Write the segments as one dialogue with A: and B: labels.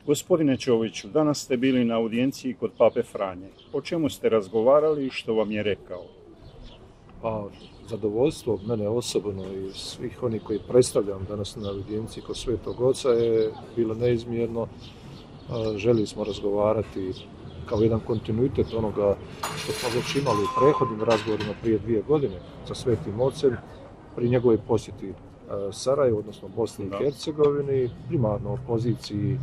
A: Gospodine Čoviću, danas ste bili na audijenciji kod Pape Franje. O čemu ste razgovarali i što vam je rekao?
B: Zadovoljstvo mene osobno i svih onih koji predstavljam danas na audijenciji kod Svetog Oca je bilo neizmjerno. Željeli smo razgovarati kao jedan kontinuitet onoga što smo već imali u prethodnim razgovorima prije 2 godine sa Svetim Ocem pri njegovoj posjeti Sarajevu, odnosno Bosni i Hercegovini, primarno o poziciji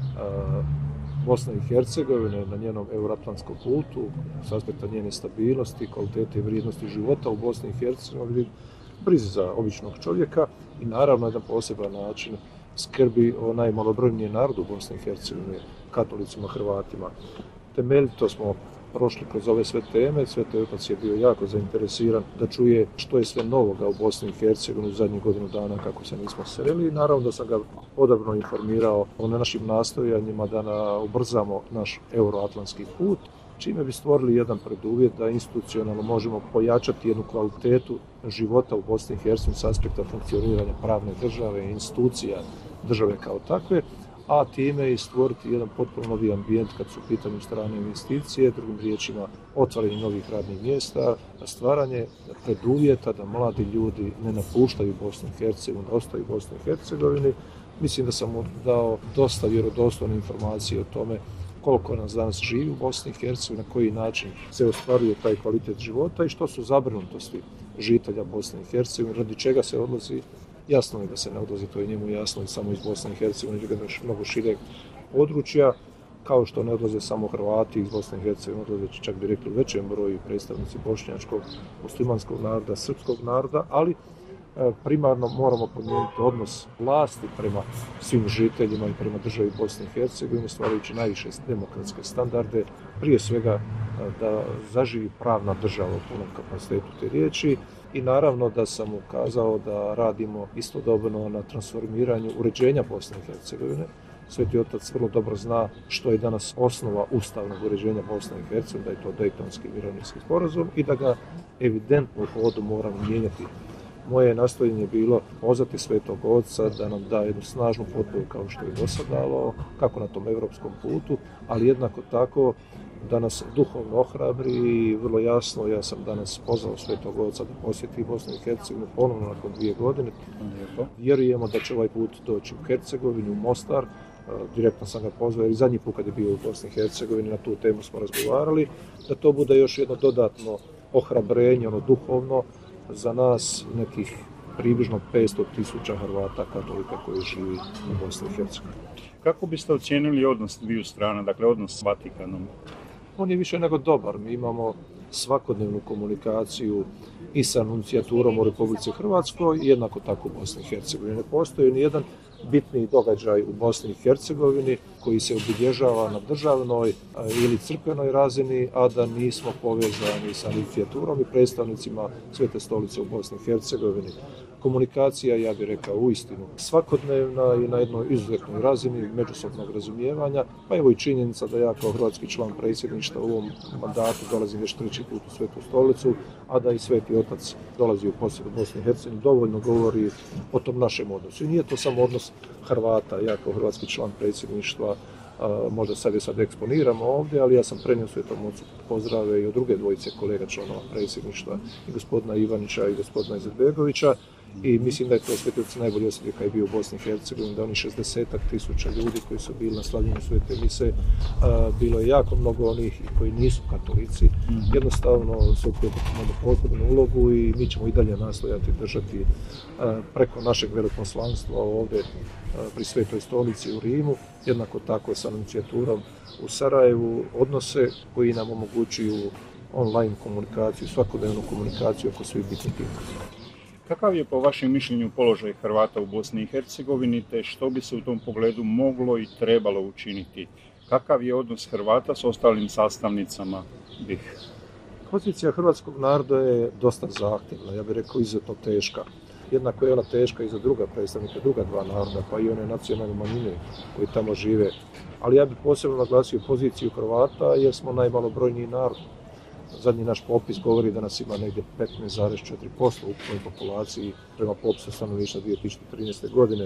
B: Bosne i Hercegovine na njenom euroatlantskom putu, s aspekta njene stabilnosti, kvalitete i vrijednosti života u Bosni i Hercegovini, brizi za običnog čovjeka i naravno jedan poseban način skrbi o najmalobrojnijem narodu u Bosni i Hercegovini, katolicima, Hrvatima. Temeljito smo prošli kroz ove sve teme. Sveti Otac je bio jako zainteresiran da čuje što je sve novoga u Bosni i Hercegovini u zadnjih godinu dana kako se nismo sreli. Naravno da sam ga podobno informirao o našim nastojanjima da ubrzamo naš euroatlantski put, čime bi stvorili jedan preduvjet da institucionalno možemo pojačati jednu kvalitetu života u Bosni i Hercegovini s aspekta funkcioniranja pravne države i institucija države kao takve, a time i stvoriti jedan potpuno novi ambijent kad su u pitanju strane investicije, drugim riječima otvaranje novih radnih mjesta, stvaranje preduvjeta da mladi ljudi ne napuštaju Bosnu i Hercegovinu, da ostaju u Bosni i Hercegovini. Mislim da sam mu dao dosta vjerodostojne informacije o tome koliko nas danas živi u Bosni i Hercegovini, na koji način se ostvaruje taj kvalitet života i što su zabrinutosti žitelja Bosne i Hercegovine, radi čega se odlazi. Jasno je da se ne odlazi, to je njemu jasno i samo iz Bosne i Hercegovine, nego mnogo šireg područja, kao što ne odlaze samo Hrvati iz Bosne i Hercegovine, odlaze čak bi rekli u većem broju predstavnici bošnjačkog, muslimanskog naroda, srpskog naroda, ali primarno moramo promijeniti odnos vlasti prema svim žiteljima i prema državi Bosne i Hercegovine, stvarajući najviše demokratske standarde, prije svega da zaživi pravna država u punom kapacitetu te riječi. I naravno da sam ukazao da radimo istodobno na transformiranju uređenja Bosne i Hercegovine. Sveti Otac vrlo dobro zna što je danas osnova ustavnog uređenja Bosne i Hercegovine, da je to Dejtonski mirovni sporazum i da ga evidentno u hodu moramo mijenjati. Moje nastojanje je bilo pozvati Svetog Oca da nam da jednu snažnu potporu kao što je do sad davao, kako na tom europskom putu, ali jednako tako da nas duhovno ohrabri i vrlo jasno, ja sam danas pozvao Svetog Oca da posjeti Bosnu i Hercegovinu ponovno nakon 2 godine. Vjerujemo da će ovaj put doći u Hercegovinu, u Mostar. Direktno sam ga pozvao jer i zadnji put kad je bio u Bosni i Hercegovini, na tu temu smo razgovarali, da to bude još jedno dodatno ohrabrenje, duhovno, za nas nekih približno 500.000 Hrvata katolika koji živi u Bosni i Hercegovini.
A: Kako biste ocijenili odnos dviju strana, dakle odnos s Vatikanom?
B: On je više nego dobar. Mi imamo svakodnevnu komunikaciju i sa nuncijaturom u Republici Hrvatskoj i jednako tako u Bosni i Hercegovini. Ne postoji nijedan bitniji događaj u Bosni i Hercegovini koji se obilježava na državnoj ili crkvenoj razini, a da nismo povezani sa nuncijaturom i predstavnicima Svete stolice u Bosni i Hercegovini. Komunikacija, ja bih rekao, uistinu svakodnevna i na jednoj izuzetnoj razini međusobnog razumijevanja, pa evo i činjenica da ja kao hrvatski član predsjedništva u ovom mandatu dolazim već 3. put u Svetu stolicu, a da i Sveti Otac dolazi u posjetu Bosni i Hercegovini, dovoljno govori o tom našem odnosu. I nije to samo odnos Hrvata, ja kao hrvatski član predsjedništva, možda sad eksponiramo ovdje, ali ja sam prenio Svetom Ocu pozdrave i od druge dvojice kolega članova predsjedništva, i gospodina Ivanića i gospodina Izetbegovića. I mislim da je to Sveti Otac najbolje osjetio kad je bio u Bosni i Hercegovini, da oni 60.000 ljudi koji su bili na slavljenju Svete mise, bilo je jako mnogo onih koji nisu katolici. Jednostavno Sveti Otac ima posebnu ulogu i mi ćemo i dalje nastojati držati preko našeg veleposlanstva ovdje pri Svetoj stolici u Rimu, jednako tako sa nuncijaturom u Sarajevu, odnose koji nam omogućuju online komunikaciju, svakodnevnu komunikaciju oko svih bitnih pitanja.
A: Kakav je po vašem mišljenju položaj Hrvata u Bosni i Hercegovini, te što bi se u tom pogledu moglo i trebalo učiniti? Kakav je odnos Hrvata s ostalim sastavnicama BiH?
B: Pozicija hrvatskog naroda je dosta zahtjevna, ja bih rekao izuzetno teška. Jednako je ona teška i za druga predstavnika, druga dva naroda, pa i one nacionalne manjine koji tamo žive. Ali ja bih posebno naglasio poziciju Hrvata jer smo najmalobrojniji narod. Zadnji naš popis govori da nas ima negdje 15,4% u ukupnoj populaciji prema popisu stanovništva 2013. godine.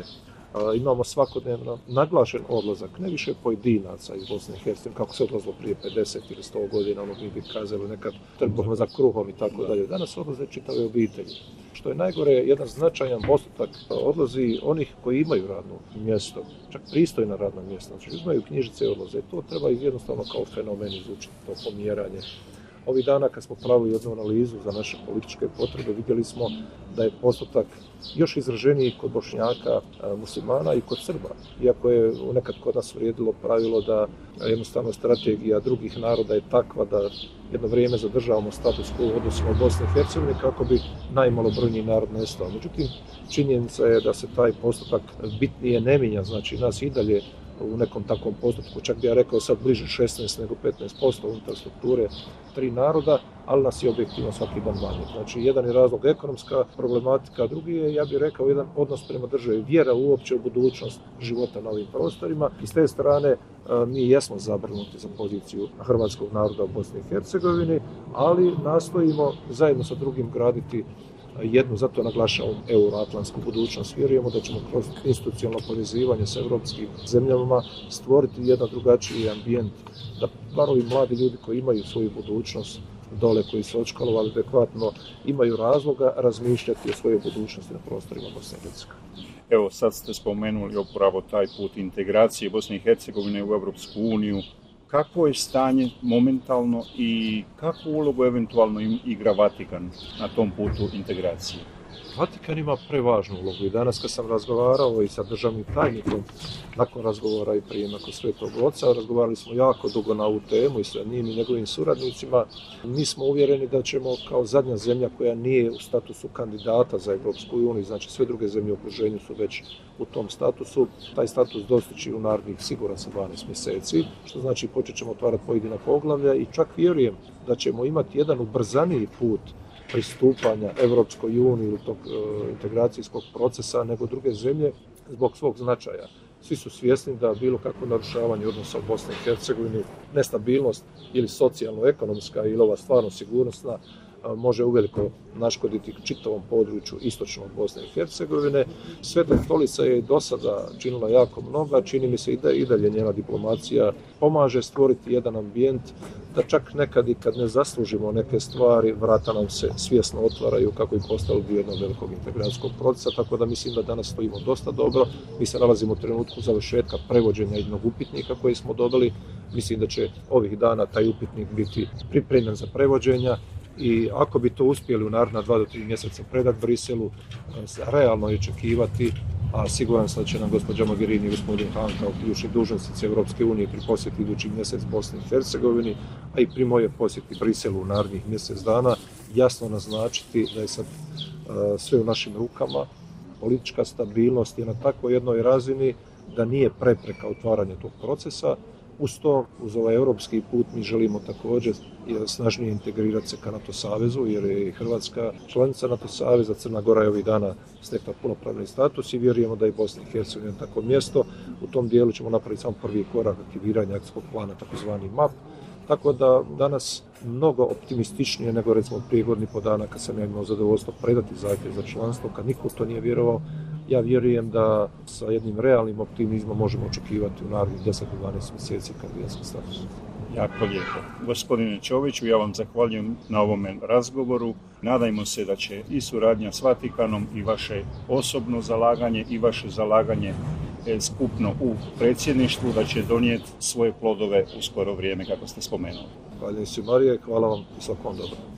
B: Imamo svakodnevno naglašen odlazak, ne više pojedinaca iz Bosne i Hercegovine, kako se odlazilo prije 50 ili 100 godina, mi bi kazali nekad trgom za kruhom i tako dalje. Danas odlaze čitave obitelji. Što je najgore, jedan značajan postotak odlazi onih koji imaju radno mjesto, čak pristojna radna mjesta, znači imaju knjižice i odlaze. To treba jednostavno kao fenomen izučiti, to pomjeranje. Ovih dana kad smo pravili jednu analizu za naše političke potrebe, vidjeli smo da je postotak još izraženiji kod Bošnjaka, muslimana i kod Srba. Iako je nekad kod nas vrijedilo pravilo da jednostavno strategija drugih naroda je takva da jedno vrijeme zadržavamo status quo u odnosima Bosne i Hercegovine kako bi najmalobrojniji narod nestao. Međutim, činjenica je da se taj postotak bitnije ne mijenja, znači nas i dalje u nekom takvom postupku, čak bi ja rekao sad bliže 16 nego 15% unutar strukture 3 naroda, ali nas je objektivno svaki dan manje. Znači, jedan je razlog ekonomska problematika, a drugi je, ja bih rekao, jedan odnos prema državi, vjera uopće u budućnost života na ovim prostorima. I s te strane mi jesmo zabrinuti za poziciju hrvatskog naroda u Bosni i Hercegovini, ali nastojimo zajedno sa drugim graditi jednu, zato naglašavam, euroatlantsku budućnost. Vjerujemo da ćemo kroz institucionalno povezivanje sa europskim zemljama stvoriti jedan drugačiji ambijent, da bar ovi mladi ljudi koji imaju svoju budućnost dole, koji su odškolovali adekvatno, imaju razloga razmišljati o svojoj budućnosti na prostorima Bosne i Hercegovine.
A: Evo, sad ste spomenuli upravo taj put integracije Bosne i Hercegovine u Europsku uniju. Kakvo je stanje momentalno i kakvu ulogu eventualno igra Vatikan na tom putu integracije?
B: Vatikan ima prevažnu ulogu i danas kad sam razgovarao i sa državnim tajnikom, nakon razgovora i prije nakon Svetog Oca, razgovarali smo jako dugo na ovu temu i sa njim i njegovim suradnicima. Mi smo uvjereni da ćemo kao zadnja zemlja koja nije u statusu kandidata za Europsku uniju, znači sve druge zemlje u okruženju su već u tom statusu, taj status dostići u narednih siguran sa 12 mjeseci, što znači počet ćemo otvarati pojedina poglavlja i čak vjerujem da ćemo imati jedan ubrzaniji put pristupanja Europskoj uniji ili tog integracijskog procesa nego druge zemlje zbog svog značaja. Svi su svjesni da bilo kakvo narušavanje odnosa u Bosni i Hercegovini, nestabilnost ili socijalno-ekonomska ili ova stvarno sigurnosna može uveliko naškoditi čitavom području istočnog Bosne i Hercegovine. Sveta Stolica je do sada činila jako mnogo, čini mi se i dalje njena diplomacija pomaže stvoriti jedan ambijent da čak nekad i kad ne zaslužimo neke stvari, vrata nam se svjesno otvaraju kako bi postali dio jednog velikog integracijskog procesa, tako da mislim da danas stojimo dosta dobro. Mi se nalazimo u trenutku završetka prevođenja jednog upitnika koji smo dobili. Mislim da će ovih dana taj upitnik biti pripremljen za prevođenja. I ako bi to uspjeli u naredna 2 do 3 mjeseca predati Briselu, realno je očekivati, a siguran sam da će nam gospođa Mogherini i gospodin Hahn kao ključni dužnosnici Europske unije pri posjeti idući mjesec Bosni i Hercegovini, a i pri mojoj posjeti Briselu u narednih mjesec dana, jasno naznačiti da je sad sve u našim rukama, politička stabilnost je na takvoj jednoj razini da nije prepreka otvaranja tog procesa. Uz to, uz ovaj europski put, mi želimo također snažnije integrirati se ka NATO savezu, jer je i Hrvatska članica NATO saveza, Crna Gora je ovih dana stekla punopravni status i vjerujemo da je Bosna i Hercegovina tako mjesto. U tom dijelu ćemo napraviti samo prvi korak aktiviranja akcijskog plana, takozvani MAP. Tako da danas mnogo optimističnije nego recimo prije godinu i pol dana kad sam ja imao zadovoljstvo predati zahtjev za članstvo, kad niko to nije vjerovao. Ja vjerujem da sa jednim realnim optimizmom možemo očekivati u narednih 10 do 12 mjeseci kandidatski status.
A: Jako lijepo. Gospodine Čoviću, ja vam zahvaljujem na ovome razgovoru. Nadajmo se da će i suradnja s Vatikanom i vaše osobno zalaganje i vaše zalaganje skupno u predsjedništvu da će donijeti svoje plodove u skoro vrijeme, kako ste spomenuli.
B: Hvala se, Marije, hvala vam i svakom dobro.